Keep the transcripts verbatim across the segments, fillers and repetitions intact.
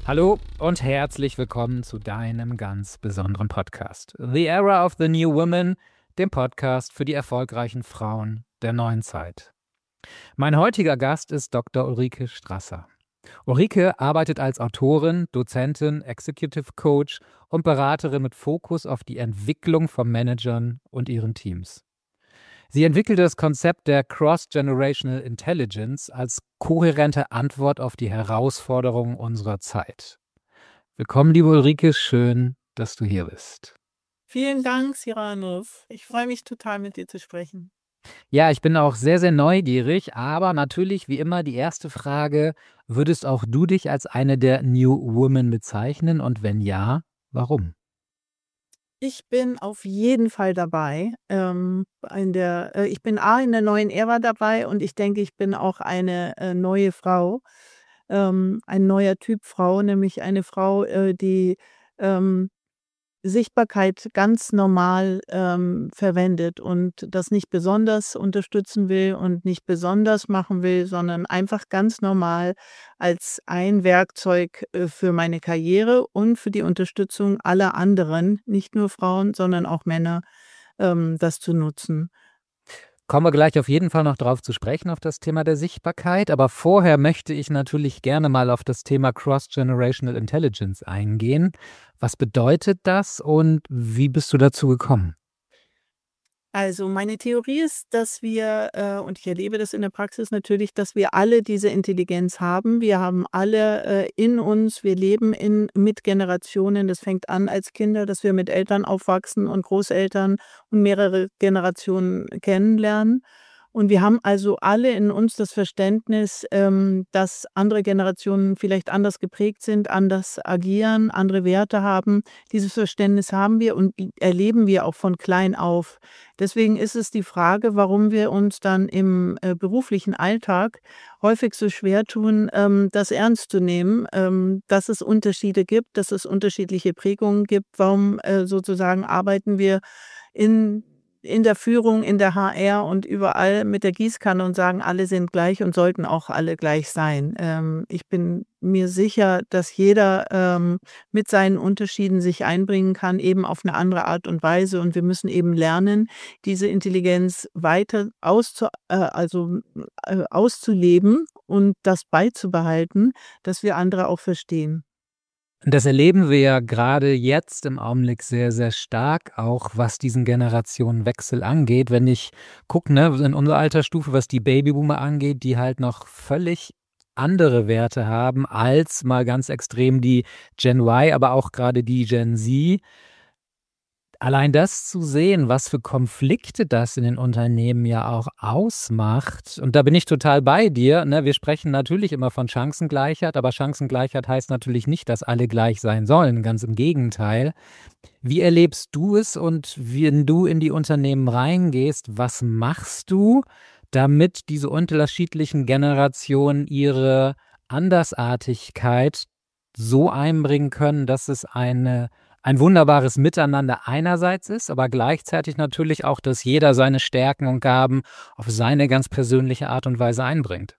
Hallo und herzlich willkommen zu deinem ganz besonderen Podcast. The Era of the New Woman, dem Podcast für die erfolgreichen Frauen der neuen Zeit. Mein heutiger Gast ist Doktor Ulrike Strasser. Ulrike arbeitet als Autorin, Dozentin, Executive Coach und Beraterin mit Fokus auf die Entwicklung von Managern und ihren Teams. Sie entwickelte das Konzept der Cross-Generational Intelligence als kohärente Antwort auf die Herausforderungen unserer Zeit. Willkommen, liebe Ulrike, schön, dass du hier bist. Vielen Dank, Cyrannus. Ich freue mich total, mit dir zu sprechen. Ja, ich bin auch sehr, sehr neugierig, aber natürlich wie immer die erste Frage, würdest auch du dich als eine der New Women bezeichnen und wenn ja, warum? Ich bin auf jeden Fall dabei. Ähm, in der, äh, ich bin A in der neuen Ära dabei und ich denke, ich bin auch eine äh, neue Frau, ähm, ein neuer Typ Frau, nämlich eine Frau, äh, die ähm, Sichtbarkeit ganz normal ähm, verwendet und das nicht besonders unterstützen will und nicht besonders machen will, sondern einfach ganz normal als ein Werkzeug äh, für meine Karriere und für die Unterstützung aller anderen, nicht nur Frauen, sondern auch Männer, ähm, das zu nutzen. Kommen wir gleich auf jeden Fall noch drauf zu sprechen, auf das Thema der Sichtbarkeit. Aber vorher möchte ich natürlich gerne mal auf das Thema Cross-Generational Intelligence eingehen. Was bedeutet das und wie bist du dazu gekommen? Also, meine Theorie ist, dass wir, äh und ich erlebe das in der Praxis natürlich, dass wir alle diese Intelligenz haben. Wir haben alle, äh, in uns wir leben in mit Generationen. Das fängt an als Kinder, dass wir mit Eltern aufwachsen und Großeltern und mehrere Generationen kennenlernen. Und wir haben also alle in uns das Verständnis, ähm, dass andere Generationen vielleicht anders geprägt sind, anders agieren, andere Werte haben. Dieses Verständnis haben wir und erleben wir auch von klein auf. Deswegen ist es die Frage, warum wir uns dann im, äh, beruflichen Alltag häufig so schwer tun, ähm, das ernst zu nehmen, ähm, dass es Unterschiede gibt, dass es unterschiedliche Prägungen gibt. Warum, äh, sozusagen arbeiten wir in in der Führung, in der H R und überall mit der Gießkanne und sagen, alle sind gleich und sollten auch alle gleich sein. Ähm, ich bin mir sicher, dass jeder, ähm, mit seinen Unterschieden sich einbringen kann, eben auf eine andere Art und Weise. Und wir müssen eben lernen, diese Intelligenz weiter auszu äh, also, äh, auszuleben und das beizubehalten, dass wir andere auch verstehen. Das erleben wir ja gerade jetzt im Augenblick sehr, sehr stark, auch was diesen Generationenwechsel angeht. Wenn ich gucke, ne, in unserer Altersstufe, was die Babyboomer angeht, die halt noch völlig andere Werte haben als mal ganz extrem die Gen Y, aber auch gerade die Gen Z. Allein das zu sehen, was für Konflikte das in den Unternehmen ja auch ausmacht, und da bin ich total bei dir, ne? Wir sprechen natürlich immer von Chancengleichheit, aber Chancengleichheit heißt natürlich nicht, dass alle gleich sein sollen, ganz im Gegenteil. Wie erlebst du es und wenn du in die Unternehmen reingehst, was machst du, damit diese unterschiedlichen Generationen ihre Andersartigkeit so einbringen können, dass es eine ein wunderbares Miteinander einerseits ist, aber gleichzeitig natürlich auch, dass jeder seine Stärken und Gaben auf seine ganz persönliche Art und Weise einbringt.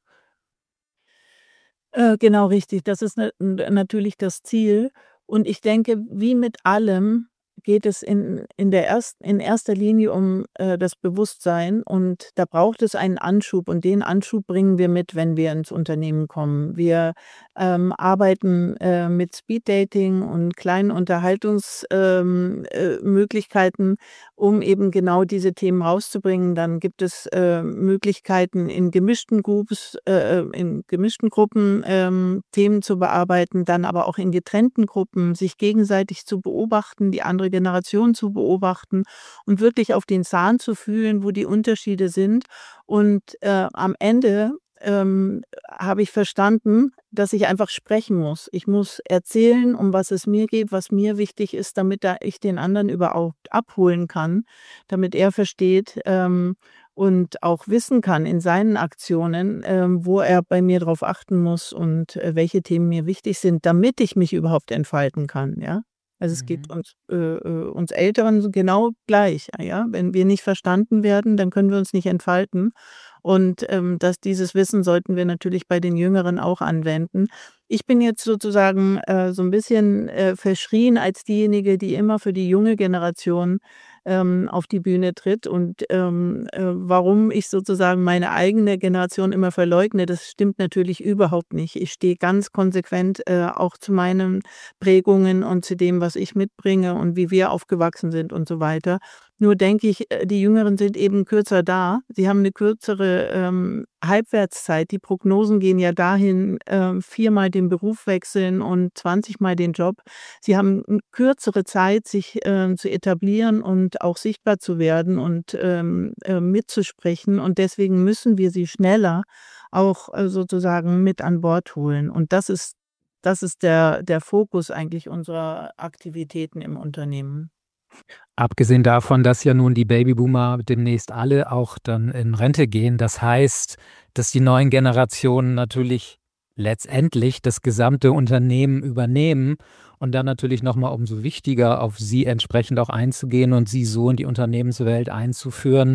Äh, genau richtig. Das ist na natürlich das Ziel. Und ich denke, wie mit allem geht es in in der erst in erster Linie um, äh, das Bewusstsein und da braucht es einen Anschub und den Anschub bringen wir mit, wenn wir ins Unternehmen kommen. Wir, ähm, arbeiten, äh, mit Speeddating und kleinen Unterhaltungs ähm, äh, Möglichkeiten, um eben genau diese Themen rauszubringen. Dann gibt es, äh, Möglichkeiten in gemischten Groups äh, äh, in gemischten Gruppen, ähm, Themen zu bearbeiten, dann aber auch in getrennten Gruppen, sich gegenseitig zu beobachten, die andere Generation zu beobachten und wirklich auf den Zahn zu fühlen, wo die Unterschiede sind. Und, äh, am Ende, ähm, habe ich verstanden, dass ich einfach sprechen muss. Ich muss erzählen, um was es mir geht, was mir wichtig ist, damit da ich den anderen überhaupt abholen kann, damit er versteht, ähm, und auch wissen kann in seinen Aktionen, ähm, wo er bei mir drauf achten muss und, äh, welche Themen mir wichtig sind, damit ich mich überhaupt entfalten kann, ja? Also, es geht Mhm. uns äh, äh, uns Älteren so genau gleich, ah, ja? Wenn wir nicht verstanden werden, dann können wir uns nicht entfalten. Und, ähm, dass dieses Wissen sollten wir natürlich bei den Jüngeren auch anwenden. Ich bin jetzt sozusagen, äh, so 'n bisschen, äh, verschrien als diejenige, die immer für die junge Generation, ähm, auf die Bühne tritt und, ähm, äh, warum ich sozusagen meine eigene Generation immer verleugne, das stimmt natürlich überhaupt nicht. Ich stehe ganz konsequent, äh, auch zu meinen Prägungen und zu dem, was ich mitbringe und wie wir aufgewachsen sind und so weiter. Nur denke ich, äh, die Jüngeren sind eben kürzer da. Sie haben 'ne kürzere, ähm, Halbwertszeit. Die Prognosen gehen ja dahin, ähm, viermal den Beruf wechseln und zwanzigmal den Job. Sie haben 'n kürzere Zeit, sich, ähm, zu etablieren und auch sichtbar zu werden und, ähm, äh, mitzusprechen. Und deswegen müssen wir sie schneller auch, äh, sozusagen mit an Bord holen. Und das ist das ist der der Fokus eigentlich unserer Aktivitäten im Unternehmen. Abgesehen davon, dass ja nun die Babyboomer demnächst alle auch dann in Rente gehen. Das heißt, dass die neuen Generationen natürlich letztendlich das gesamte Unternehmen übernehmen und dann natürlich noch mal umso wichtiger auf sie entsprechend auch einzugehen und sie so in die Unternehmenswelt einzuführen,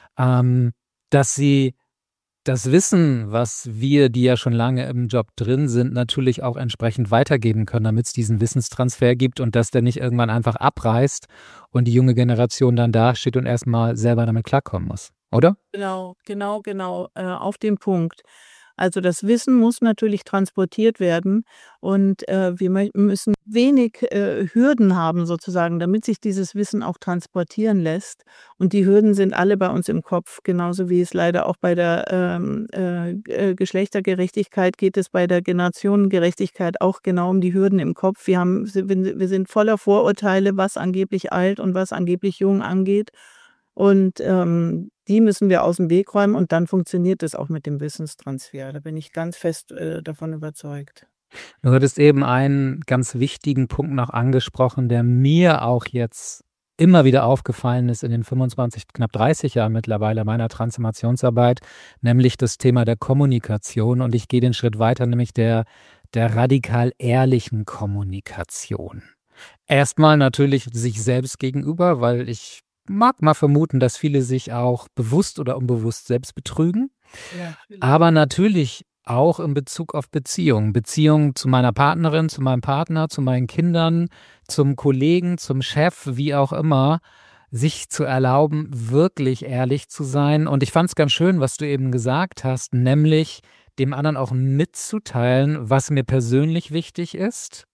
ähm, dass sie das Wissen, was wir, die ja schon lange im Job drin sind, natürlich auch entsprechend weitergeben können, damit's diesen Wissenstransfer gibt und dass der nicht irgendwann einfach abreißt und die junge Generation dann dasteht und erst mal selber damit klarkommen muss, oder? Genau, genau, genau, äh, auf den Punkt. Also, das Wissen muss natürlich transportiert werden und, äh, wir möch müssen wenig, äh, Hürden haben sozusagen, damit sich dieses Wissen auch transportieren lässt. Und die Hürden sind alle bei uns im Kopf, genauso wie es leider auch bei der, ähm, äh, äh, Geschlechtergerechtigkeit geht es bei der Generationengerechtigkeit auch genau um die Hürden im Kopf. Wir haben si wir wir sind voller Vorurteile, was angeblich alt und was angeblich jung angeht. Und, ähm, die müssen wir aus'm Weg räumen und dann funktioniert es auch mit dem Wissenstransfer. Da bin ich ganz fest, äh, davon überzeugt. Du hattest eben einen ganz wichtigen Punkt noch angesprochen, der mir auch jetzt immer wieder aufgefallen ist in den fünfundzwanzig, knapp dreißig Jahren mittlerweile meiner Transformationsarbeit, nämlich das Thema der Kommunikation. Und ich gehe den Schritt weiter, nämlich der der radikal ehrlichen Kommunikation. Erst mal natürlich sich selbst gegenüber, weil ich mag mal vermuten, dass viele sich auch bewusst oder unbewusst selbst betrügen. Ja, natürlich. Aber natürlich auch in Bezug auf Beziehungen. Beziehungen zu meiner Partnerin, zu meinem Partner, zu meinen Kindern, zum Kollegen, zum Chef, wie auch immer, sich zu erlauben, wirklich ehrlich zu sein. Und ich fand's ganz schön, was du eben gesagt hast, nämlich dem anderen auch mitzuteilen, was mir persönlich wichtig ist,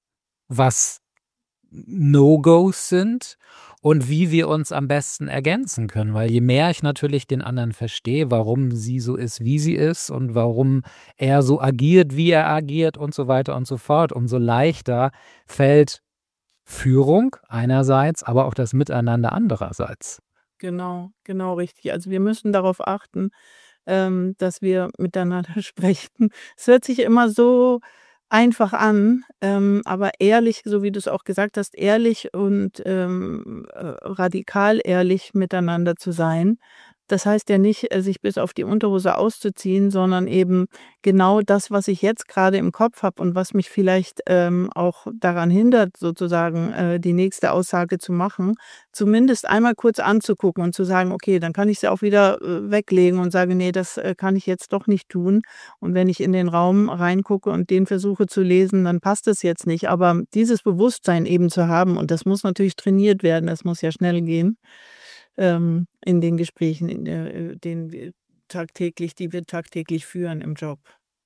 was No-Gos sind und wie wir uns am besten ergänzen können. Weil je mehr ich natürlich den anderen verstehe, warum sie so ist, wie sie ist und warum er so agiert, wie er agiert und so weiter und so fort, umso leichter fällt Führung einerseits, aber auch das Miteinander andererseits. Genau, genau richtig. Also, wir müssen darauf achten, ähm, dass wir miteinander sprechen. Es hört sich immer so einfach an, ähm, aber ehrlich, so wie du's auch gesagt hast, ehrlich und, ähm, äh, radikal ehrlich miteinander zu sein. Das heißt ja nicht, äh, sich bis auf die Unterhose auszuziehen, sondern eben genau das, was ich jetzt grade im Kopf habe und was mich vielleicht, ähm, auch daran hindert, sozusagen, äh, die nächste Aussage zu machen, zumindest einmal kurz anzugucken und zu sagen: „Okay, dann kann ich sie auch wieder, äh, weglegen und sage: ‚Ne, das, äh, kann ich jetzt doch nicht tun.‘ Und wenn ich in den Raum reingucke und den versuche zu lesen, dann passt es jetzt nicht.“ Aber dieses Bewusstsein eben zu haben und das muss natürlich trainiert werden, das muss ja schnell gehen, ähm, in den Gesprächen, in der äh, den wir tagtäglich die wir tagtäglich führen im Job.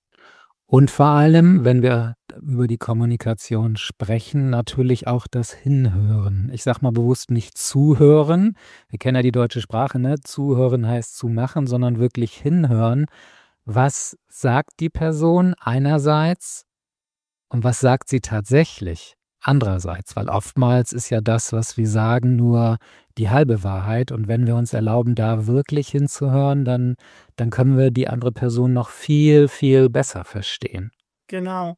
Und vor allem, wenn wir über die Kommunikation sprechen, natürlich auch das Hinhören. Ich sage mal bewusst nicht zuhören. Wir kennen ja die deutsche Sprache, ne? Zuhören heißt zumachen, sondern wirklich hinhören. Was sagt die Person einerseits und was sagt sie tatsächlich andererseits? Weil oftmals ist ja das, was wir sagen, nur die halbe Wahrheit. Und wenn wir uns erlauben, da wirklich hinzuhören, dann dann können wir die andere Person noch viel, viel besser verstehen. Genau.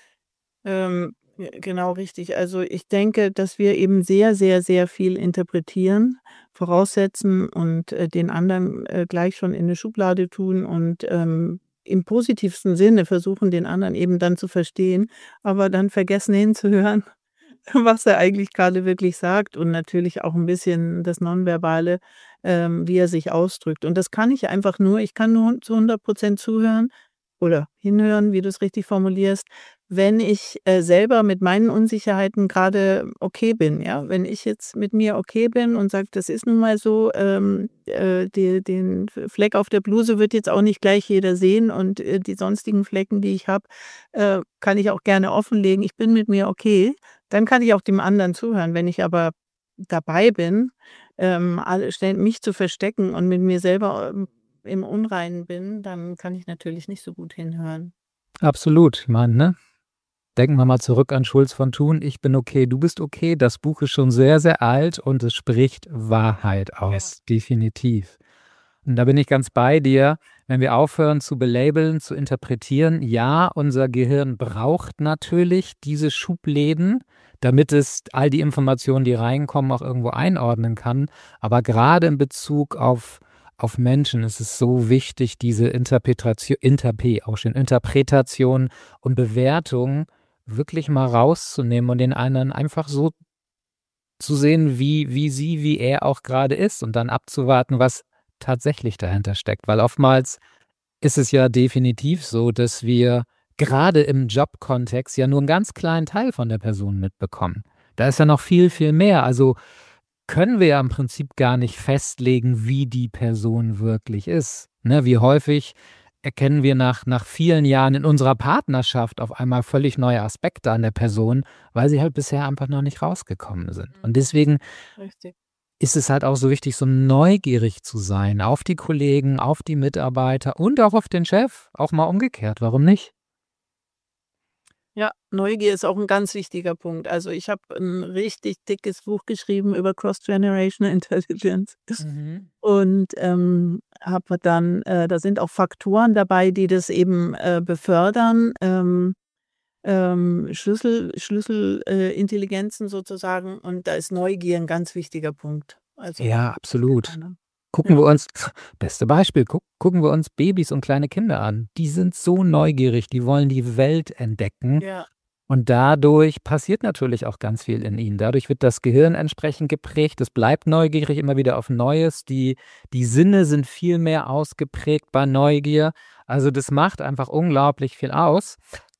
Ähm, g genau richtig. Also, ich denke, dass wir eben sehr, sehr, sehr viel interpretieren, voraussetzen und, äh, den anderen, äh, gleich schon in 'ne Schublade tun und, ähm, im positivsten Sinne versuchen, den anderen eben dann zu verstehen, aber dann vergessen hinzuhören, was er eigentlich grade wirklich sagt und natürlich auch 'n bisschen das Nonverbale ähm, wie er sich ausdrückt. Und das kann ich einfach nur ich kann nur zu hundert Prozent zuhören oder hinhören, wie du es richtig formulierst, wenn ich, äh, selber mit meinen Unsicherheiten gerade okay bin, ja? Wenn ich jetzt mit mir okay bin und sage: „Das ist nun mal so, ähm, äh, de den Fleck auf der Bluse wird jetzt auch nicht gleich jeder sehen und, äh, die sonstigen Flecken, die ich habe, äh, kann ich auch gerne offenlegen. Ich bin mit mir okay.“ Dann kann ich auch dem anderen zuhören. Wenn ich aber dabei bin, ähm, alle ständig mich zu verstecken und mit mir selber, ähm, im Unreinen bin, dann kann ich natürlich nicht so gut hinhören. Absolut. Ich meine, ne? Denken wir mal zurück an Schulz von Thun. „Ich bin okay, du bist okay.“ Das Buch ist schon sehr, sehr alt und es spricht Wahrheit Ja. aus, definitiv. Und da bin ich ganz bei dir, wenn wir aufhören zu belabeln, zu interpretieren. Ja, unser Gehirn braucht natürlich diese Schubläden, damit es all die Informationen, die reinkommen, auch irgendwo einordnen kann. Aber gerade in Bezug auf auf Menschen ist es so wichtig, diese Interpretation, Interp auch schön, Interpretation und Bewertung wirklich mal rauszunehmen und den anderen einfach so zu sehen, wie wie sie, wie er auch gerade ist und dann abzuwarten, was tatsächlich dahinter steckt. Weil oftmals ist es ja definitiv so, dass wir gerade im Jobkontext ja nur einen ganz kleinen Teil von der Person mitbekommen. Da ist ja noch viel, viel mehr. Also, können wir ja im Prinzip gar nicht festlegen, wie die Person wirklich ist, ne? Wie häufig erkennen wir nach nach vielen Jahren in unserer Partnerschaft auf einmal völlig neue Aspekte an der Person, weil sie halt bisher einfach noch nicht rausgekommen sind. Und Mhm. deswegen Richtig. ist es halt auch so wichtig, so neugierig zu sein auf die Kollegen, auf die Mitarbeiter und auch auf den Chef, auch mal umgekehrt. Warum nicht? Ja, Neugier ist auch ein ganz wichtiger Punkt. Also, ich habe ein richtig dickes Buch geschrieben über Cross-Generational Intelligence Mhm. und, ähm, habe dann äh, da sind auch Faktoren dabei, die das eben, äh, befördern, ähm, ähm, Schlüssel Schlüssel äh, Intelligenzen sozusagen und da ist Neugier ein ganz wichtiger Punkt. Also, Ja, absolut. keine Gucken ja, wir uns beste Beispiel, guck gucken wir uns Babys und kleine Kinder an. Die sind so neugierig, die wollen die Welt entdecken ja, und dadurch passiert natürlich auch ganz viel in ihnen. Dadurch wird das Gehirn entsprechend geprägt, es bleibt neugierig immer wieder auf Neues. Die die Sinne sind viel mehr ausgeprägt bei Neugier. Also, das macht einfach unglaublich viel aus.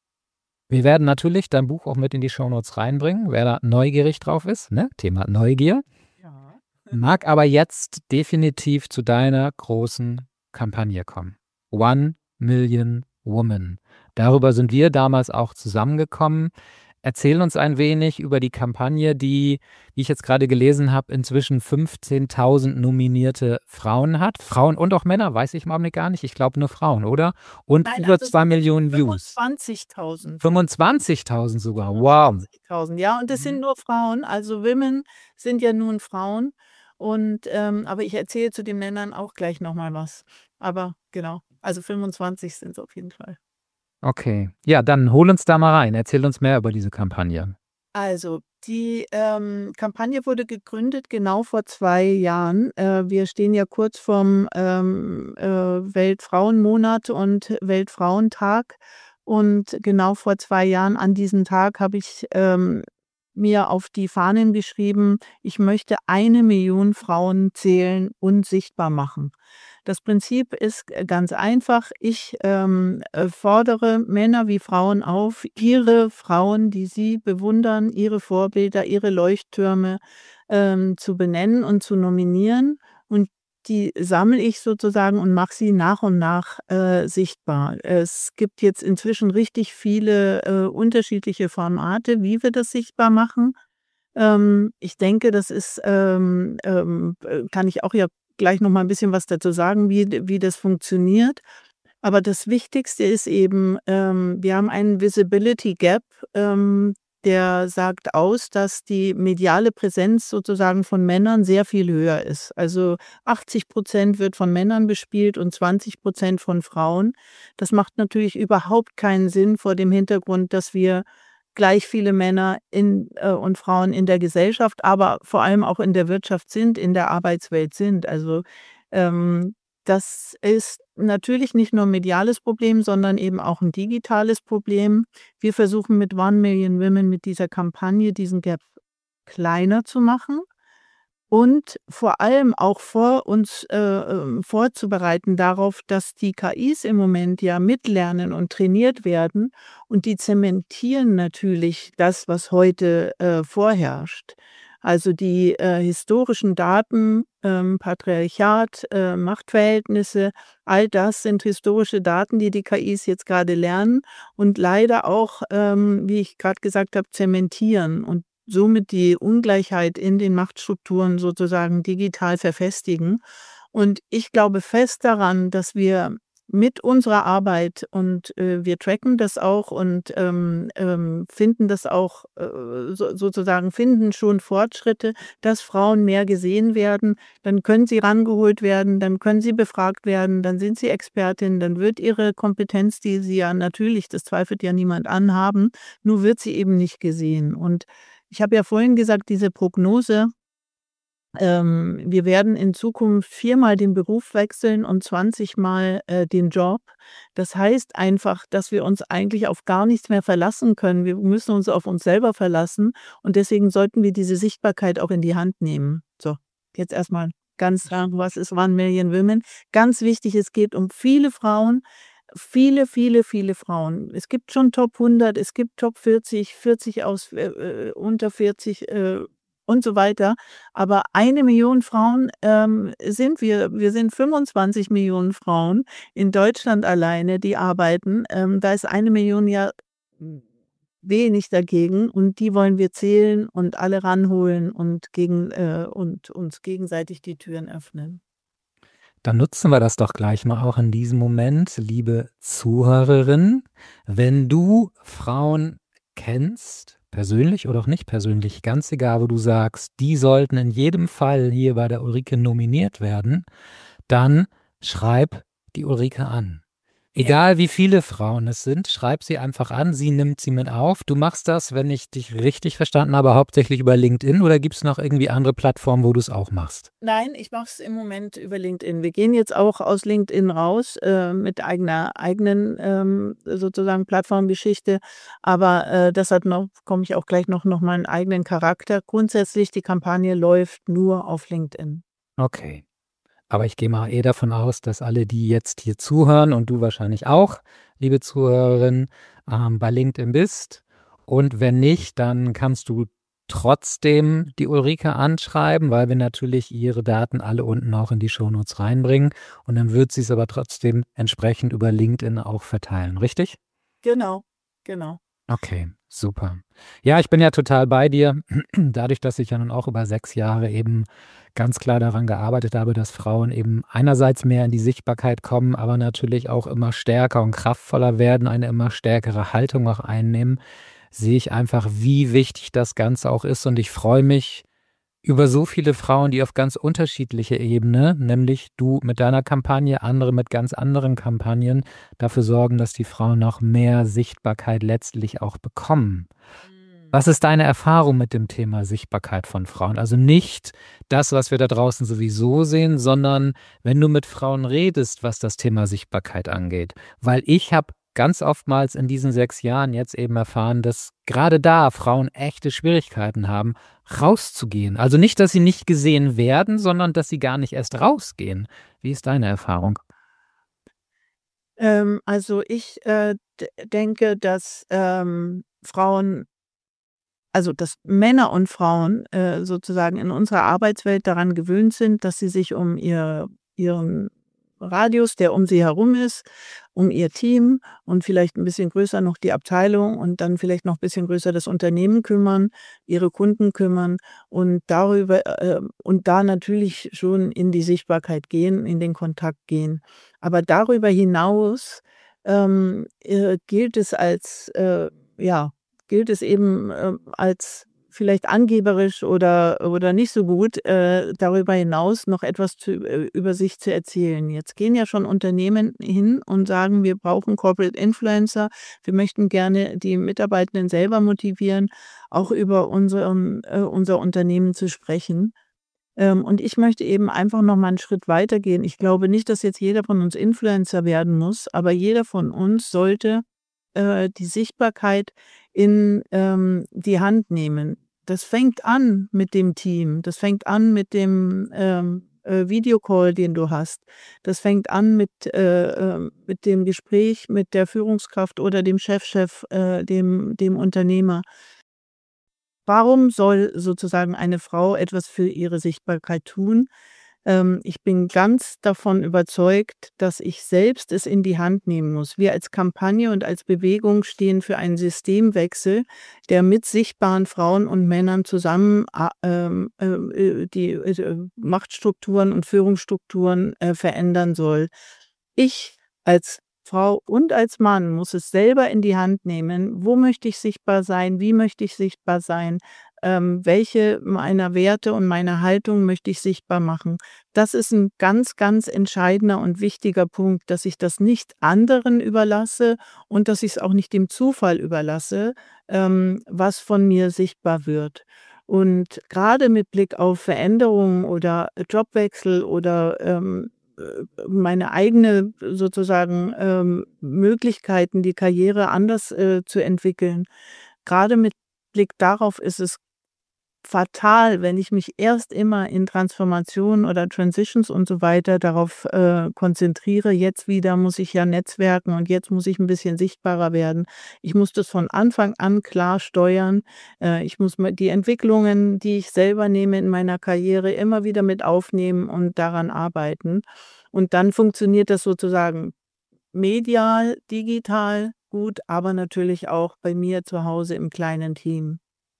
Wir werden natürlich dein Buch auch mit in die Shownotes reinbringen, wer da neugierig drauf ist, ne? Thema Neugier. ja. Mag aber jetzt definitiv zu deiner großen Kampagne kommen. One Million Woman. Darüber sind wir damals auch zusammengekommen. Erzähl uns ein wenig über die Kampagne, die, wie ich jetzt gerade gelesen habe, inzwischen fünfzehntausend nominierte Frauen hat. Frauen und auch Männer, weiß ich im Augenblick gar nicht. Ich glaube nur Frauen, oder? Und Nein, über also, es zwei sind Millionen Views. fünfundzwanzigtausend. fünfundzwanzigtausend sogar, wow. fünfundzwanzigtausend, ja, und das sind Mhm. nur Frauen. Also, Women sind ja nun Frauen und, ähm aber ich erzähle zu den Männern auch gleich noch mal was. Aber genau, also fünfundzwanzig sind's auf jeden Fall. Okay. Ja, dann hol uns da mal rein. Erzähl uns mehr über diese Kampagne. Also, die, ähm, Kampagne wurde gegründet genau vor zwei Jahren. Äh, wir stehen ja kurz vorm, ähm, äh, Weltfrauenmonat und Weltfrauentag. Und genau vor zwei Jahren an diesem Tag habe ich, ähm, mir auf die Fahnen geschrieben, ich möchte eine Million Frauen zählen und sichtbar machen. Das Prinzip ist, äh, ganz einfach. Ich, ähm, äh, fordere Männer wie Frauen auf, ihre Frauen, die sie bewundern, ihre Vorbilder, ihre Leuchttürme, ähm, zu benennen und zu nominieren. Und die sammle ich sozusagen und mache sie nach und nach, äh, sichtbar. Es gibt jetzt inzwischen richtig viele, äh, unterschiedliche Formate, wie wir das sichtbar machen. Ähm, ich denke, das ist, ähm, ähm, äh, kann ich auch ja gleich noch mal 'n bisschen was dazu sagen, wie d wie das funktioniert. Aber das Wichtigste ist eben, ähm, wir haben einen Visibility Gap, ähm, der sagt aus, dass die mediale Präsenz sozusagen von Männern sehr viel höher ist. Also, achtzig Prozent wird von Männern bespielt und zwanzig Prozent von Frauen. Das macht natürlich überhaupt keinen Sinn vor dem Hintergrund, dass wir gleich viele Männer in äh, und Frauen in der Gesellschaft, aber vor allem auch in der Wirtschaft sind, in der Arbeitswelt sind. Also, ähm, das ist natürlich nicht nur 'n mediales Problem, sondern eben auch ein digitales Problem. Wir versuchen mit One Million Women mit dieser Kampagne diesen Gap kleiner zu machen und vor allem auch vor uns äh, ähm, vorzubereiten darauf, dass die K Is im Moment ja mitlernen und trainiert werden und die zementieren natürlich das, was heute äh, vorherrscht. Also die äh, historischen Daten, ähm, Patriarchat, äh, Machtverhältnisse, all das sind historische Daten, die die K Is jetzt gerade lernen und leider auch, ähm, wie ich gerade gesagt habe, zementieren und somit die Ungleichheit in den Machtstrukturen sozusagen digital verfestigen. Und ich glaube fest daran, dass wir mit unserer Arbeit und äh, wir tracken das auch und ähm, ähm, finden das auch äh, so, sozusagen, finden schon Fortschritte, dass Frauen mehr gesehen werden. Dann können sie rangeholt werden, dann können sie befragt werden, dann sind sie Expertin, dann wird ihre Kompetenz, die sie ja natürlich, das zweifelt ja niemand an, haben, nur wird sie eben nicht gesehen. Und ich habe ja vorhin gesagt, diese Prognose, ähm, wir werden in Zukunft viermal den Beruf wechseln und zwanzigmal äh, den Job. Das heißt einfach, dass wir uns eigentlich auf gar nichts mehr verlassen können. Wir müssen uns auf uns selber verlassen und deswegen sollten wir diese Sichtbarkeit auch in die Hand nehmen. So, jetzt erstmal ganz lang, was ist One Million Women? Ganz wichtig, es geht um viele Frauen, viele, viele, viele Frauen. Es gibt schon Top hundert, es gibt Top vierzig, vierzig aus äh, äh, unter vierzig äh, und so weiter. Aber eine Million Frauen ähm, sind wir. Wir sind fünfundzwanzig Millionen Frauen in Deutschland alleine, die arbeiten. Ähm, da ist eine Million ja wenig dagegen und die wollen wir zählen und alle ranholen und gegen äh, und uns gegenseitig die Türen öffnen. Dann nutzen wir das doch gleich mal auch in diesem Moment, liebe Zuhörerin. Wenn du Frauen kennst, persönlich oder auch nicht persönlich, ganz egal, wo du sagst, die sollten in jedem Fall hier bei der Ulrike nominiert werden, dann schreib die Ulrike an. Egal wie viele Frauen es sind, schreib sie einfach an, sie nimmt sie mit auf. Du machst das, wenn ich dich richtig verstanden habe, hauptsächlich über LinkedIn oder gibt es noch irgendwie andere Plattformen, wo du es auch machst? Nein, ich mache es im Moment über LinkedIn. Wir gehen jetzt auch aus LinkedIn raus äh, mit eigener eigenen ähm, sozusagen Plattformgeschichte, aber äh, das hat noch, komme ich auch gleich noch, noch mal einen eigenen Charakter. Grundsätzlich, die Kampagne läuft nur auf LinkedIn. Okay. Aber ich gehe mal eh davon aus, dass alle, die jetzt hier zuhören und du wahrscheinlich auch, liebe Zuhörerin, ähm, bei LinkedIn bist. Und wenn nicht, dann kannst du trotzdem die Ulrike anschreiben, weil wir natürlich ihre Daten alle unten auch in die Shownotes reinbringen. Und dann wird sie es aber trotzdem entsprechend über LinkedIn auch verteilen, richtig? Genau, genau. Okay, super. Ja, ich bin ja total bei dir. Dadurch, dass ich ja nun auch über sechs Jahre eben ganz klar daran gearbeitet habe, dass Frauen eben einerseits mehr in die Sichtbarkeit kommen, aber natürlich auch immer stärker und kraftvoller werden, eine immer stärkere Haltung auch einnehmen, sehe ich einfach, wie wichtig das Ganze auch ist. Und ich freue mich über so viele Frauen, die auf ganz unterschiedliche Ebene, nämlich du mit deiner Kampagne, andere mit ganz anderen Kampagnen, dafür sorgen, dass die Frauen noch mehr Sichtbarkeit letztlich auch bekommen. Was ist deine Erfahrung mit dem Thema Sichtbarkeit von Frauen? Also nicht das, was wir da draußen sowieso sehen, sondern wenn du mit Frauen redest, was das Thema Sichtbarkeit angeht. Weil ich habe ganz oftmals in diesen sechs Jahren jetzt eben erfahren, dass gerade da Frauen echte Schwierigkeiten haben, rauszugehen. Also nicht, dass sie nicht gesehen werden, sondern dass sie gar nicht erst rausgehen. Wie ist deine Erfahrung? Ähm, also ich äh, d- denke, dass ähm, Frauen, also dass Männer und Frauen äh, sozusagen in unserer Arbeitswelt daran gewöhnt sind, dass sie sich um ihr, ihren Radius, der um sie herum ist, um ihr Team und vielleicht ein bisschen größer noch die Abteilung und dann vielleicht noch ein bisschen größer das Unternehmen kümmern, ihre Kunden kümmern und darüber äh, und da natürlich schon in die Sichtbarkeit gehen, in den Kontakt gehen. Aber darüber hinaus ähm, äh, gilt es als äh, ja, gilt es eben ähm, als vielleicht angeberisch oder oder nicht so gut, äh, darüber hinaus noch etwas zu äh, über sich zu erzählen. Jetzt gehen ja schon Unternehmen hin und sagen: „Wir brauchen Corporate Influencer. Wir möchten gerne die Mitarbeitenden selber motivieren, auch über unseren äh, unser Unternehmen zu sprechen.“ Ähm, und ich möchte eben einfach noch mal 'n Schritt weitergehen. Ich glaube nicht, dass jetzt jeder von uns Influencer werden muss, aber jeder von uns sollte äh, die Sichtbarkeit in ähm, die Hand nehmen. das fängt an mit dem Team. Das fängt an mit dem ähm, äh, Videocall, den du hast. Das fängt an mit, äh, äh, mit dem Gespräch mit der Führungskraft oder dem Chefchef, äh, dem, dem Unternehmer. Warum soll sozusagen eine Frau etwas für ihre Sichtbarkeit tun? Ähm, ich bin ganz davon überzeugt, dass ich selbst es in die Hand nehmen muss. Wir als Kampagne und als Bewegung stehen für einen Systemwechsel, der mit sichtbaren Frauen und Männern zusammen a ähm, äh, die äh, Machtstrukturen und Führungsstrukturen äh, verändern soll. Ich als Frau und als Mann muss es selber in die Hand nehmen. Wo möchte ich sichtbar sein? Wie möchte ich sichtbar sein? Ähm, welche meiner Werte und meiner Haltung möchte ich sichtbar machen? Das ist ein ganz, ganz entscheidender und wichtiger Punkt, dass ich das nicht anderen überlasse und dass ich es auch nicht dem Zufall überlasse, ähm, was von mir sichtbar wird. Und gerade mit Blick auf Veränderungen oder Jobwechsel oder ähm, äh, meine eigene sozusagen ähm, Möglichkeiten, die Karriere anders äh, zu entwickeln. Gerade mit Blick darauf ist es fatal, wenn ich mich erst immer in Transformationen oder Transitions und so weiter darauf äh, konzentriere. Jetzt wieder muss ich ja netzwerken und jetzt muss ich ein bisschen sichtbarer werden. Ich muss das von Anfang an klar steuern. Äh, ich muss die Entwicklungen, die ich selber nehme in meiner Karriere, immer wieder mit aufnehmen und daran arbeiten. Und dann funktioniert das sozusagen medial, digital gut, aber natürlich auch bei mir zu Hause im kleinen Team.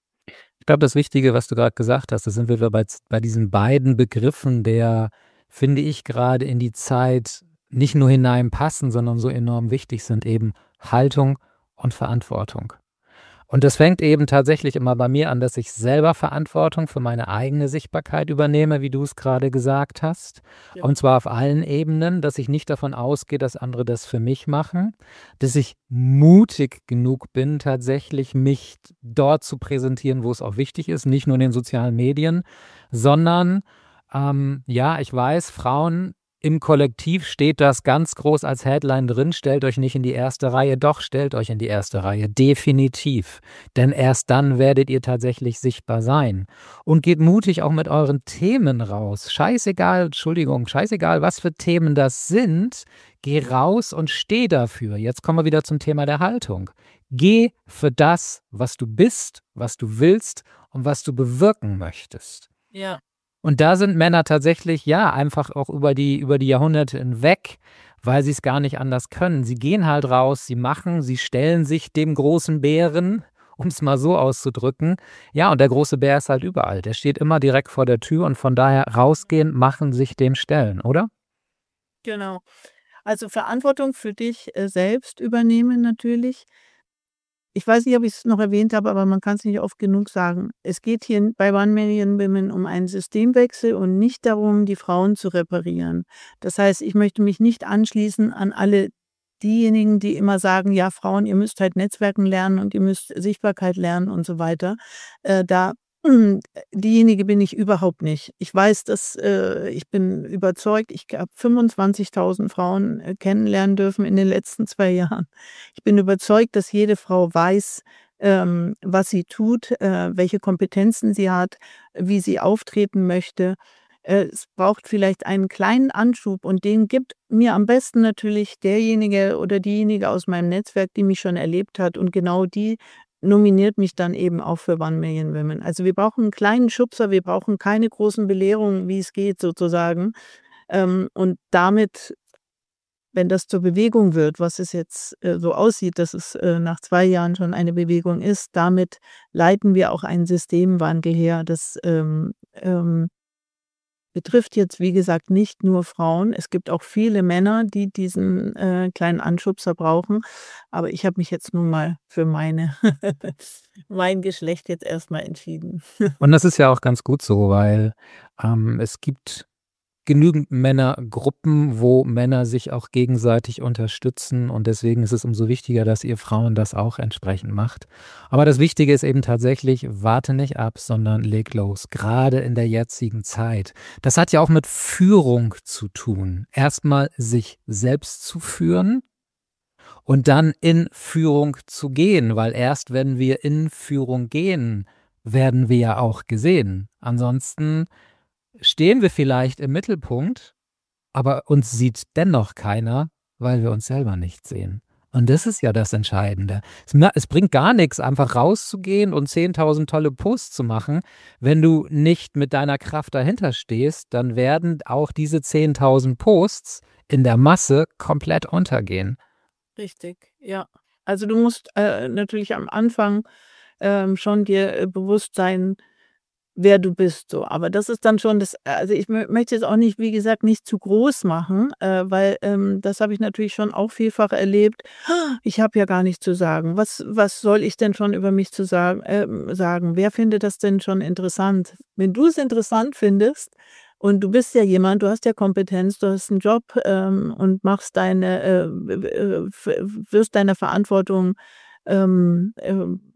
Ich glaube, das Wichtige, was du gerade gesagt hast, da sind wir wieder bei, bei diesen beiden Begriffen, der, finde ich, gerade in die Zeit nicht nur hineinpassen, sondern so enorm wichtig sind, eben Haltung und Verantwortung. Und das fängt eben tatsächlich immer bei mir an, dass ich selber Verantwortung für meine eigene Sichtbarkeit übernehme, wie du es gerade gesagt hast. Ja. Und zwar auf allen Ebenen, dass ich nicht davon ausgehe, dass andere das für mich machen, dass ich mutig genug bin, tatsächlich mich dort zu präsentieren, wo es auch wichtig ist, nicht nur in den sozialen Medien, sondern ähm, ja, ich weiß, Frauen im Kollektiv steht das ganz groß als Headline drin, stellt euch nicht in die erste Reihe, doch stellt euch in die erste Reihe, definitiv. Denn erst dann werdet ihr tatsächlich sichtbar sein. Und geht mutig auch mit euren Themen raus. Scheißegal, Entschuldigung, scheißegal, was für Themen das sind, geh raus und steh dafür. Jetzt kommen wir wieder zum Thema der Haltung. Geh für das, was du bist, was du willst und was du bewirken möchtest. Ja. Und da sind Männer tatsächlich, ja, einfach auch über die, über die Jahrhunderte hinweg, weil sie es gar nicht anders können. Sie gehen halt raus, sie machen, sie stellen sich dem großen Bären, um es mal so auszudrücken. Ja, und der große Bär ist halt überall. Der steht immer direkt vor der Tür und von daher rausgehen, machen, sich dem stellen, oder? Genau. Also Verantwortung für dich äh, selbst übernehmen natürlich. Ich weiß nicht, ob ich es noch erwähnt habe, aber man kann es nicht oft genug sagen. Es geht hier bei One Million Women um einen Systemwechsel und nicht darum, die Frauen zu reparieren. Das heißt, ich möchte mich nicht anschließen an alle diejenigen, die immer sagen, ja, Frauen, ihr müsst halt Netzwerken lernen und ihr müsst Sichtbarkeit lernen und so weiter. Äh, da hm, diejenige bin ich überhaupt nicht. Ich weiß, dass äh, ich bin überzeugt, ich habe fünfundzwanzigtausend Frauen äh, kennenlernen dürfen in den letzten zwei Jahren. Ich bin überzeugt, dass jede Frau weiß, ähm, was sie tut, äh, welche Kompetenzen sie hat, wie sie auftreten möchte. Äh, es braucht vielleicht einen kleinen Anschub und den gibt mir am besten natürlich derjenige oder diejenige aus meinem Netzwerk, die mich schon erlebt hat, und genau die nominiert mich dann eben auch für One Million Women. Also wir brauchen einen kleinen Schubser, wir brauchen keine großen Belehrungen, wie es geht sozusagen. Ähm, und damit, wenn das zur Bewegung wird, was es jetzt äh, so aussieht, dass es äh, nach zwei Jahren schon eine Bewegung ist, damit leiten wir auch einen Systemwandel her. Das ähm, ähm, betrifft jetzt, wie gesagt, nicht nur Frauen. Es gibt auch viele Männer, die diesen äh, kleinen Anschubser brauchen. Aber ich habe mich jetzt nun mal für meine mein Geschlecht jetzt erstmal entschieden. Und das ist ja auch ganz gut so, weil ähm, es gibt genügend Männergruppen, wo Männer sich auch gegenseitig unterstützen und deswegen ist es umso wichtiger, dass ihr Frauen das auch entsprechend macht. Aber das Wichtige ist eben tatsächlich, warte nicht ab, sondern leg los, gerade in der jetzigen Zeit. Das hat ja auch mit Führung zu tun. Erstmal sich selbst zu führen und dann in Führung zu gehen, weil erst wenn wir in Führung gehen, werden wir ja auch gesehen. Ansonsten stehen wir vielleicht im Mittelpunkt, aber uns sieht dennoch keiner, weil wir uns selber nicht sehen. Und das ist ja das Entscheidende. Es, es bringt gar nichts, einfach rauszugehen und zehntausend tolle Posts zu machen. Wenn du nicht mit deiner Kraft dahinter stehst, dann werden auch diese zehntausend Posts in der Masse komplett untergehen. Richtig, ja. Also du musst äh, natürlich am Anfang ähm, schon dir äh, bewusst sein, wer du bist, so. Aber das ist dann schon das, also ich mö möchte jetzt auch nicht, wie gesagt, nicht zu groß machen, äh, weil ähm, das habe ich natürlich schon auch vielfach erlebt. "Ah, ich habe ja gar nichts zu sagen. Was, was soll ich denn schon über mich zu sagen, ähm, sagen? Wer findet das denn schon interessant? Wenn du es interessant findest und du bist ja jemand, du hast ja Kompetenz, du hast einen Job ähm, und machst deine, äh, w- äh, f- wirst deiner Verantwortung, ähm, ähm,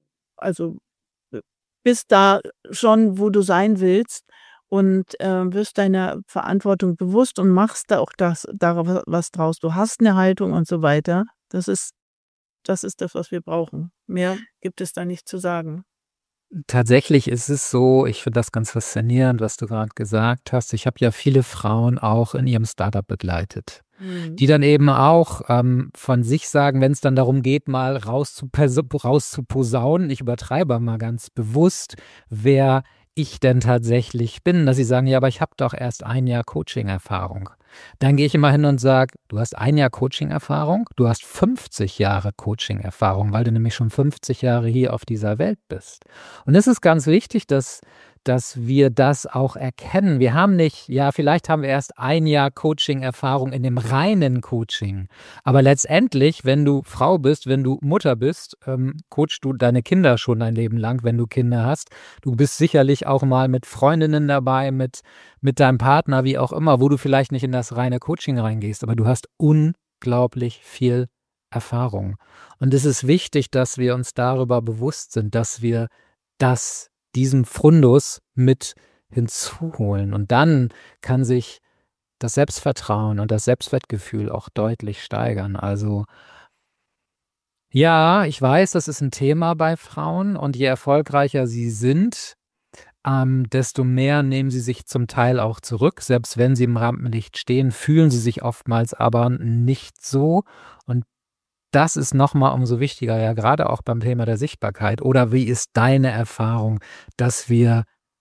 also äh, bist da schon, wo du sein willst und, äh, wirst deiner Verantwortung bewusst und machst da auch das da wa was draus. Du hast eine Haltung und so weiter. Das ist das ist das, was wir brauchen. Mehr gibt es da nicht zu sagen. Tatsächlich ist es so, ich finde das ganz faszinierend, was du gerade gesagt hast. Ich habe ja viele Frauen auch in ihrem Startup begleitet, Mhm. die dann eben auch ähm, von sich sagen, wenn es dann darum geht, mal rauszuposaunen, ich übertreibe mal ganz bewusst, wer ich denn tatsächlich bin, dass sie sagen, ja, aber ich habe doch erst ein Jahr Coaching-Erfahrung. Dann gehe ich immer hin und sage, du hast ein Jahr Coaching-Erfahrung, du hast fünfzig Jahre Coaching-Erfahrung, weil du nämlich schon fünfzig Jahre hier auf dieser Welt bist. Und es ist ganz wichtig, dass, dass wir das auch erkennen. Wir haben nicht, ja, vielleicht haben wir erst ein Jahr Coaching-Erfahrung in dem reinen Coaching. Aber letztendlich, wenn du Frau bist, wenn du Mutter bist, ähm, coachst du deine Kinder schon dein Leben lang, wenn du Kinder hast. Du bist sicherlich auch mal mit Freundinnen dabei, mit, mit deinem Partner, wie auch immer, wo du vielleicht nicht in das reine Coaching reingehst, aber du hast unglaublich viel Erfahrung. Und es ist wichtig, dass wir uns darüber bewusst sind, dass wir das, diesen Fundus mit hinzuholen. Und dann kann sich das Selbstvertrauen und das Selbstwertgefühl auch deutlich steigern. Also ja, ich weiß, das ist ein Thema bei Frauen und je erfolgreicher sie sind, ähm, desto mehr nehmen sie sich zum Teil auch zurück. Selbst wenn sie im Rampenlicht stehen, fühlen sie sich oftmals aber nicht so. Und das ist nochmal umso wichtiger, ja, gerade auch beim Thema der Sichtbarkeit. Oder wie ist deine Erfahrung, dass wir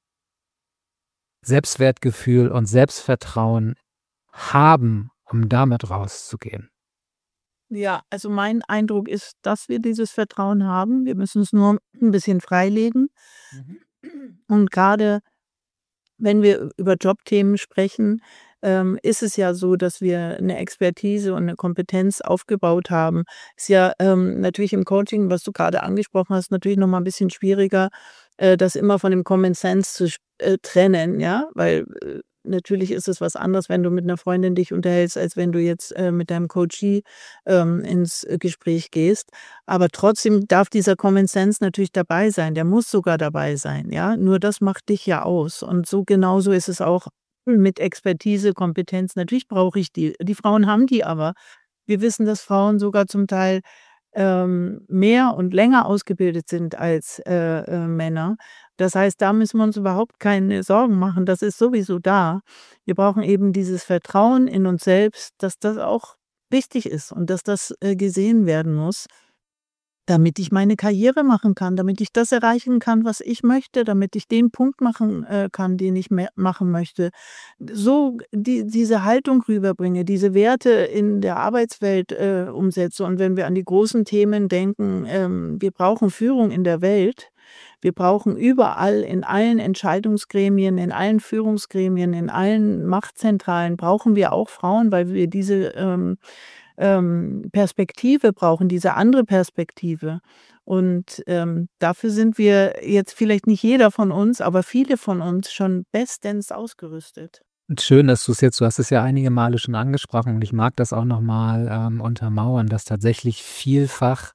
Selbstwertgefühl und Selbstvertrauen haben, um damit rauszugehen? Ja, also mein Eindruck ist, dass wir dieses Vertrauen haben. Wir müssen es nur ein bisschen freilegen. Mhm. Und gerade wenn wir über Jobthemen sprechen, ähm, ist es ja so, dass wir eine Expertise und eine Kompetenz aufgebaut haben. Ist ja, ähm, natürlich im Coaching, was du gerade angesprochen hast, natürlich noch mal 'n bisschen schwieriger, äh, das immer von dem Common Sense zu sch äh, trennen, ja? Weil, äh, natürlich ist es was anderes, wenn du mit einer Freundin dich unterhältst, als wenn du jetzt, äh, mit deinem Coachie, ähm, ins, äh, Gespräch gehst. Aber trotzdem darf dieser Common Sense natürlich dabei sein. Der muss sogar dabei sein, ja? Nur das macht dich ja aus. Und so genauso ist es auch mit Expertise, Kompetenz. Natürlich brauche ich die. Die Frauen haben die aber. Wir wissen, dass Frauen sogar zum Teil, ähm, mehr und länger ausgebildet sind als, äh, äh, Männer. Das heißt, da müssen wir uns überhaupt keine Sorgen machen. Das ist sowieso da. Wir brauchen eben dieses Vertrauen in uns selbst, dass das auch wichtig ist und dass das, äh, gesehen werden muss. Damit ich meine Karriere machen kann, damit ich das erreichen kann, was ich möchte, damit ich den Punkt machen, äh, kann, den ich me machen möchte. So die diese Haltung rüberbringe, diese Werte in der Arbeitswelt, äh, umsetze. Und wenn wir an die großen Themen denken, ähm, wir brauchen Führung in der Welt. Wir brauchen überall in allen Entscheidungsgremien, in allen Führungsgremien, in allen Machtzentralen brauchen wir auch Frauen, weil wir diese, ähm ähm, Perspektive brauchen, diese andere Perspektive. Und, ähm, dafür sind wir jetzt vielleicht nicht jeder von uns, aber viele von uns schon bestens ausgerüstet. Schön, dass du es jetzt, du hast es ja einige Male schon angesprochen und ich mag das auch nochmal ähm, untermauern, dass tatsächlich vielfach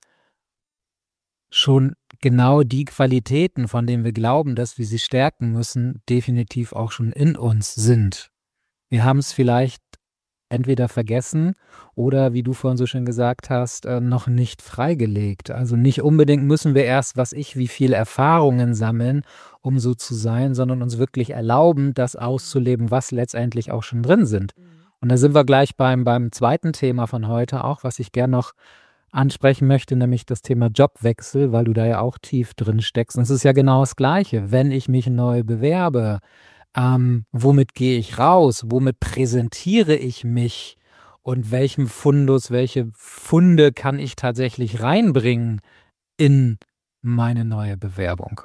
schon genau die Qualitäten, von denen wir glauben, dass wir sie stärken müssen, definitiv auch schon in uns sind. Wir haben es vielleicht entweder vergessen oder, wie du vorhin so schön gesagt hast, äh, noch nicht freigelegt. Also nicht unbedingt müssen wir erst, was ich, wie viel Erfahrungen sammeln, um so zu sein, sondern uns wirklich erlauben, das auszuleben, was letztendlich auch schon drin sind. Mhm. Und da sind wir gleich beim, beim zweiten Thema von heute auch, was ich gern noch ansprechen möchte, nämlich das Thema Jobwechsel, weil du da ja auch tief drin steckst. Und es ist ja genau das Gleiche. Wenn ich mich neu bewerbe, ähm, womit gehe ich raus? Womit präsentiere ich mich? Und welchem Fundus, welche Funde kann ich tatsächlich reinbringen in meine neue Bewerbung?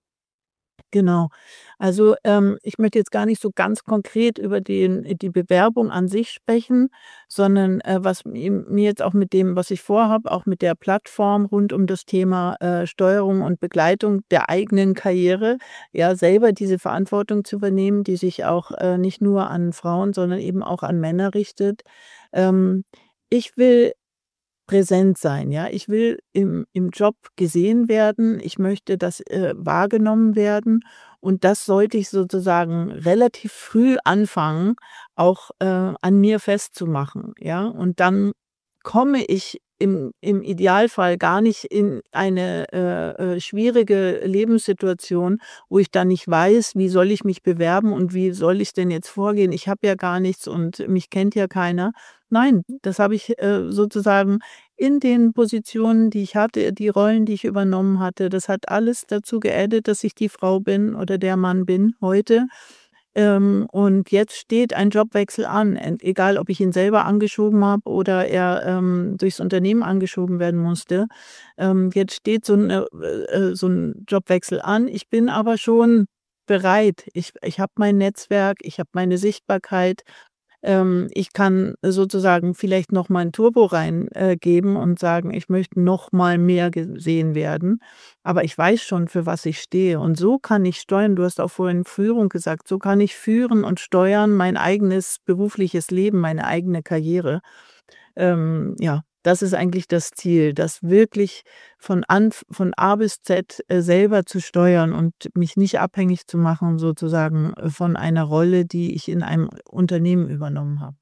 Genau. Also, ähm, ich möchte jetzt gar nicht so ganz konkret über den die Bewerbung an sich sprechen, sondern, äh, was mi mir jetzt auch mit dem, was ich vorhabe, auch mit der Plattform rund um das Thema, äh, Steuerung und Begleitung der eigenen Karriere, ja, selber diese Verantwortung zu übernehmen, die sich auch, äh, nicht nur an Frauen, sondern eben auch an Männer richtet. Ähm, ich will präsent sein, ja. Ich will im im Job gesehen werden. Ich möchte, dass, äh, wahrgenommen werden und das sollte ich sozusagen relativ früh anfangen, auch, äh, an mir festzumachen, ja? Und dann komme ich im im Idealfall gar nicht in eine, äh, äh, schwierige Lebenssituation, wo ich dann nicht weiß, wie soll ich mich bewerben und wie soll ich denn jetzt vorgehen? Ich habe ja gar nichts und mich kennt ja keiner. Nein, das habe ich, äh, sozusagen in den Positionen, die ich hatte, die Rollen, die ich übernommen hatte, das hat alles dazu geaddet, dass ich die Frau bin oder der Mann bin heute. Ähm, und jetzt steht ein Jobwechsel an, ent egal ob ich ihn selber angeschoben habe oder er, ähm, durchs Unternehmen angeschoben werden musste. Ähm, jetzt steht so 'n äh, äh, so 'n Jobwechsel an. Ich bin aber schon bereit. Ich ich habe mein Netzwerk, ich habe meine Sichtbarkeit. Ähm, ich kann sozusagen vielleicht noch mal 'n Turbo rein äh, geben und sagen: „Ich möchte noch mal mehr gesehen werden.“ Aber ich weiß schon, für was ich stehe. Und so kann ich steuern. Du hast auch vorhin Führung gesagt. So kann ich führen und steuern mein eigenes berufliches Leben, meine eigene Karriere. Ähm, ja, das ist eigentlich das Ziel, das wirklich von Anf von A bis Z, äh, selber zu steuern und mich nicht abhängig zu machen sozusagen, äh, von einer Rolle, die ich in einem Unternehmen übernommen habe.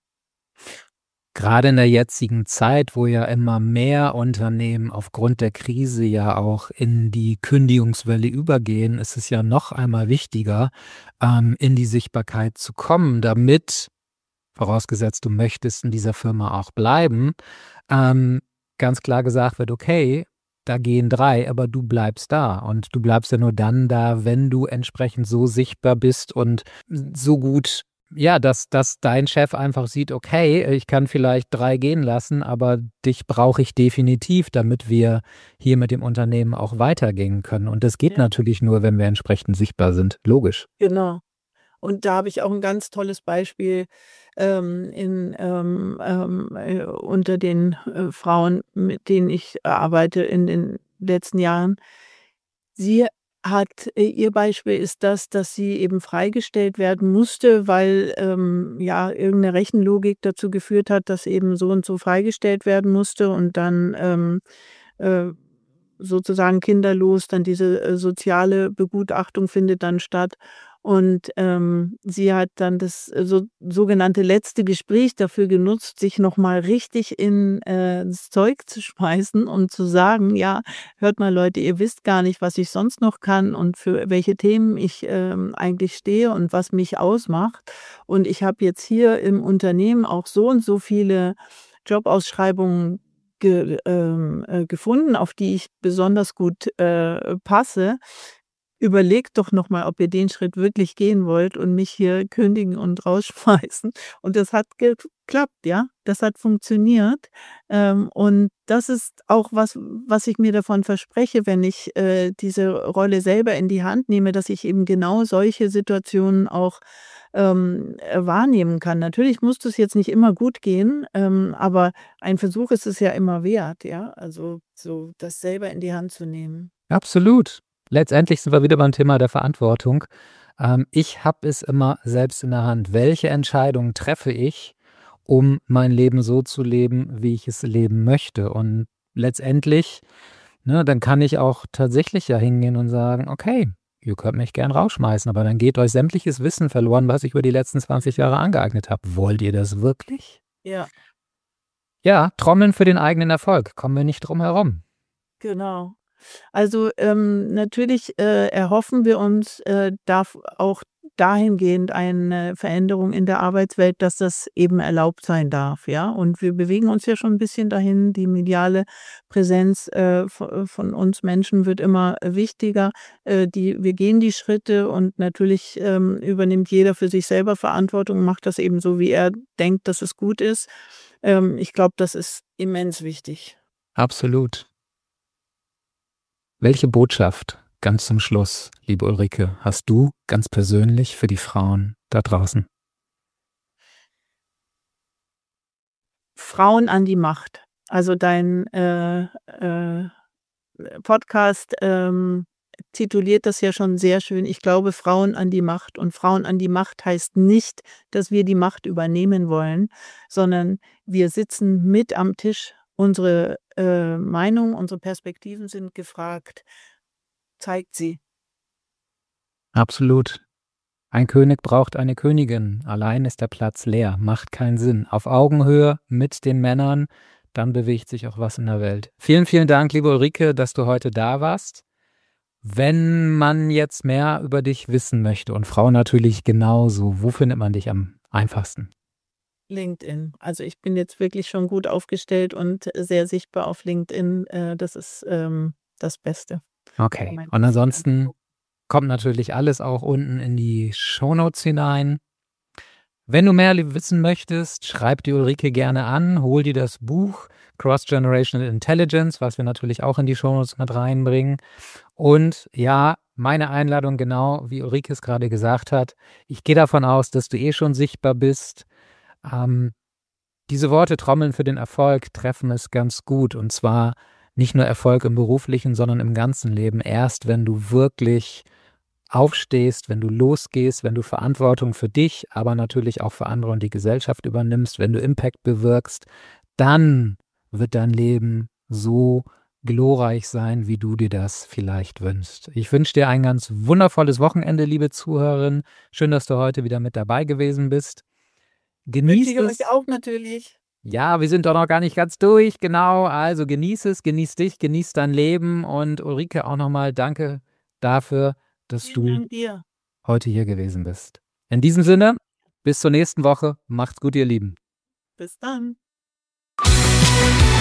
Gerade in der jetzigen Zeit, wo ja immer mehr Unternehmen aufgrund der Krise ja auch in die Kündigungswelle übergehen, ist es ja noch einmal wichtiger, ähm, in die Sichtbarkeit zu kommen, damit, vorausgesetzt du möchtest in dieser Firma auch bleiben, ähm, ganz klar gesagt wird: „Okay, da gehen drei, aber du bleibst da.“ Und du bleibst ja nur dann da, wenn du entsprechend so sichtbar bist und so gut, ja, dass dass dein Chef einfach sieht: „Okay, ich kann vielleicht drei gehen lassen, aber dich brauche ich definitiv, damit wir hier mit dem Unternehmen auch weitergehen können.“ Und das geht Ja. natürlich nur, wenn wir entsprechend sichtbar sind, logisch. Genau. Und da habe ich auch 'n ganz tolles Beispiel, ähm, in, ähm, ähm, äh, unter den, äh, Frauen, mit denen ich arbeite in den letzten Jahren. Sie hat äh, ihr Beispiel ist das, dass sie eben freigestellt werden musste, weil, ähm, ja, irgend 'ne Rechenlogik dazu geführt hat, dass eben so und so freigestellt werden musste und dann, ähm, äh, sozusagen kinderlos dann diese, äh, soziale Begutachtung findet dann statt. Und, ähm, sie hat dann das, äh, so sogenannte letzte Gespräch dafür genutzt, sich noch mal richtig in äh, ins Zeug zu schmeißen und zu sagen: „Ja, hört mal Leute, ihr wisst gar nicht, was ich sonst noch kann und für welche Themen ich, ähm, eigentlich stehe und was mich ausmacht. Und ich habe jetzt hier im Unternehmen auch so und so viele Jobausschreibungen ge ähm, äh, gefunden, auf die ich besonders gut, äh, passe. Überlegt doch noch mal, ob ihr den Schritt wirklich gehen wollt und mich hier kündigen und rausschmeißen.“ Und das hat geklappt, ja? Das hat funktioniert. Ähm, und das ist auch was, was ich mir davon verspreche, wenn ich, äh, diese Rolle selber in die Hand nehme, dass ich eben genau solche Situationen auch, ähm, äh, wahrnehmen kann. Natürlich muss das jetzt nicht immer gut gehen, ähm, aber ein Versuch ist es ja immer wert, ja? Also, so das selber in die Hand zu nehmen. Absolut. Letztendlich sind wir wieder beim Thema der Verantwortung. Ähm, ich habe es immer selbst in der Hand. Welche Entscheidungen treffe ich, um mein Leben so zu leben, wie ich es leben möchte? Und letztendlich, ne, dann kann ich auch tatsächlich ja hingehen und sagen: „Okay, ihr könnt mich gern rausschmeißen, aber dann geht euch sämtliches Wissen verloren, was ich über die letzten zwanzig Jahre angeeignet habe. Wollt ihr das wirklich?“ Ja. Ja, trommeln für den eigenen Erfolg, kommen wir nicht drum herum. Genau. Also, ähm, natürlich, äh, erhoffen wir uns, äh, darf auch dahingehend eine Veränderung in der Arbeitswelt, dass das eben erlaubt sein darf, ja? Und wir bewegen uns ja schon ein bisschen dahin. Die mediale Präsenz, äh, vo von uns Menschen wird immer wichtiger. Äh, die wir gehen die Schritte und natürlich, ähm, übernimmt jeder für sich selber Verantwortung, macht das eben so, wie er denkt, dass es gut ist. Ähm, ich glaube, das ist immens wichtig. Absolut. Welche Botschaft, ganz zum Schluss, liebe Ulrike, hast du ganz persönlich für die Frauen da draußen? Frauen an die Macht. Also, dein, äh, äh, Podcast, ähm, tituliert das ja schon sehr schön. Ich glaube, Frauen an die Macht. Und Frauen an die Macht heißt nicht, dass wir die Macht übernehmen wollen, sondern wir sitzen mit am Tisch. Unsere, äh, Meinung, unsere Perspektiven sind gefragt. Zeigt sie. Absolut. Ein König braucht eine Königin. Allein ist der Platz leer. Macht keinen Sinn. Auf Augenhöhe mit den Männern, dann bewegt sich auch was in der Welt. Vielen, vielen Dank, liebe Ulrike, dass du heute da warst. Wenn man jetzt mehr über dich wissen möchte und Frauen natürlich genauso, wo findet man dich am einfachsten? LinkedIn. Also, ich bin jetzt wirklich schon gut aufgestellt und sehr sichtbar auf LinkedIn. Äh, das ist, ähm, das Beste. Okay. Mein Und Profil ansonsten angucken. kommt natürlich alles auch unten in die Shownotes hinein. Wenn du mehr wissen möchtest, schreib die Ulrike gerne an, hol dir das Buch Cross-Generational Intelligence, was wir natürlich auch in die Shownotes mit reinbringen. Und ja, meine Einladung, genau wie Ulrike es gerade gesagt hat, ich gehe davon aus, dass du eh schon sichtbar bist. Ähm, diese Worte trommeln für den Erfolg treffen es ganz gut. Und zwar nicht nur Erfolg im beruflichen, sondern im ganzen Leben. Erst wenn du wirklich aufstehst, wenn du losgehst, wenn du Verantwortung für dich, aber natürlich auch für andere und die Gesellschaft übernimmst, wenn du Impact bewirkst, dann wird dein Leben so glorreich sein, wie du dir das vielleicht wünschst. Ich wünsche dir ein ganz wundervolles Wochenende, liebe Zuhörerin. Schön, dass du heute wieder mit dabei gewesen bist. Wünsche Genieß ich es. euch auch natürlich. Ja, wir sind doch noch gar nicht ganz durch, genau. Also genieß es, genieß dich, genieß dein Leben und Ulrike auch nochmal danke dafür, dass Vielen du Dank dir. heute hier gewesen bist. In diesem Sinne, bis zur nächsten Woche. Macht's gut, ihr Lieben. Bis dann.